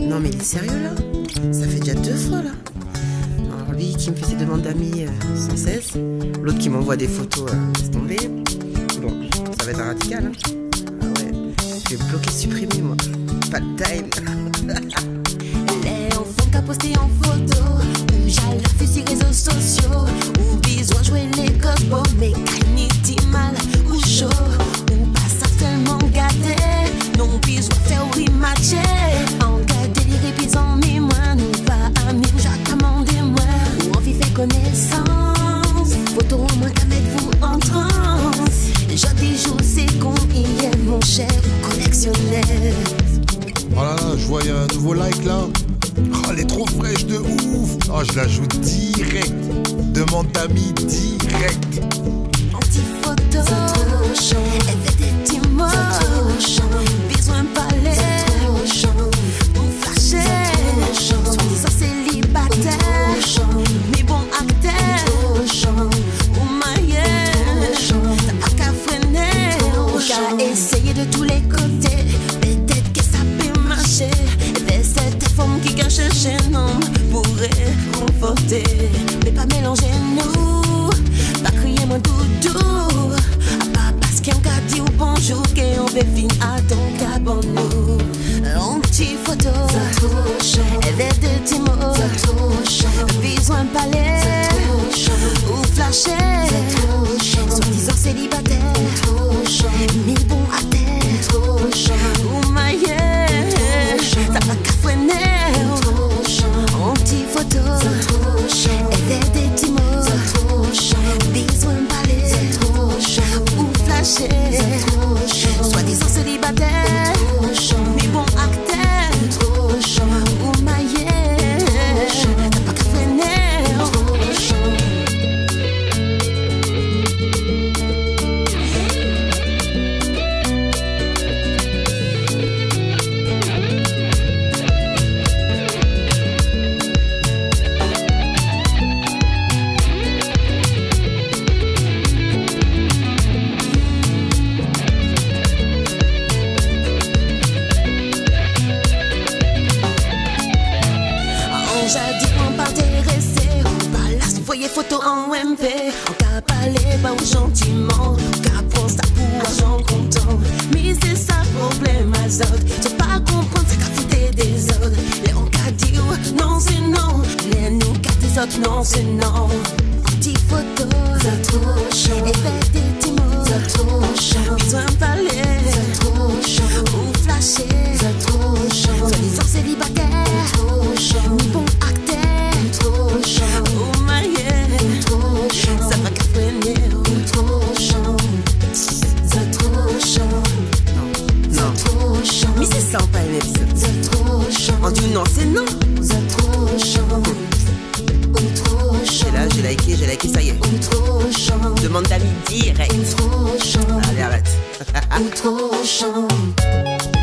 Non mais il est sérieux là? Ça fait déjà 2 fois là. Alors lui qui me fait ses demandes d'amis sans cesse, l'autre qui m'envoie des photos, laisse tomber. Bon, ça va être un radical hein. Ah ouais, je vais bloquer, supprimer moi. Pas de time. Les enfants qu'a posté en photo, ou j'allais la sur les réseaux sociaux, ou besoin jouer les cosmos, mais ni dit mal ou chaud, ou pas ça tellement gâté, non besoin faire oui matcher, en garder les bisons, mais moi, nous pas amis, j'attends moi, ou envie fait connaissance, photo au moins qu'à mettre vous en transe, je dis jour c'est qu'on y est mon cher collectionneur. Oh là là, je vois y a un nouveau like là. Oh, elle est trop fraîche de ouf. Oh, je l'ajoute direct. Demande d'amis direct. Anti-photo, c'est trop chaud. Elle fait des petits mots, c'est trop chaud. Besoin de parler, c'est trop chaud. Pour flasher, c'est trop chaud. Soi-disant célibataire, c'est trop chaud. Mais bon acteur, c'est trop chaud. Ou maillé, c'est trop chaud. T'as pas qu'à freiner, c'est trop chaud. Qu'à essayer de tous les côtés. Peut-être que ça peut marcher. Et cette forme qui cache chez nous pourrait conforter. Mais pas mélanger nous, pas crier mon doudou. À part parce qu'un gars dit bonjour, qu'on veut venir à ton cabane nous. En petite photo, c'est trop chaud. Elle est de petits mots, c'est trop chaud. Besoin de parler, c'est trop chaud. Ou flasher, c'est trop chaud. Soi-disant célibataire, c'est trop chaud. Mais bon à terre, c'est trop chaud. Ou maillé, t'as pas qu'à freiner, trop chaud. En petite photo, c'est trop chaud. Elle est des petits mots, c'est trop chaud. Besoin de parler, c'est trop chaud. Ou flasher, c'est trop chaud. Soi-disant célibataire, c'est trop chaud. Mais bon acteur, c'est trop chaud. Ou maillé, t'as pas qu'à freiner, trop chaud. Voyez photo en MP, on qu'a parlé pas ou gentiment, on qu'a prendre ça pour argent comptant. Mais c'est ça problème à autres, tu pas comprendre c'est qu'à foutre des autres. Les on qu'a dit non c'est non, les nous qu'a des autres non c'est non. Petite photo, c'est trop chaud. Et fait des petits mots, c'est trop chaud. Besoin de parler, c'est trop chaud. Ou flasher, c'est trop chaud. Soi-disant célibataire, c'est trop chaud. Ni bon acteur, c'est trop chaud. Ou marié, trop chaud. Ça va qu'à freiner, trop chaud. C'est trop chaud. Non, c'est trop chaud. mais c'est ça pas un épisode. C'est trop chaud. On dit non, c'est non. C'est trop chaud. Trop chaud. J'ai liké, ça y est. Trop chaud. Demande d'amis direct. Trop chaud. Allez, arrête. Trop chaud.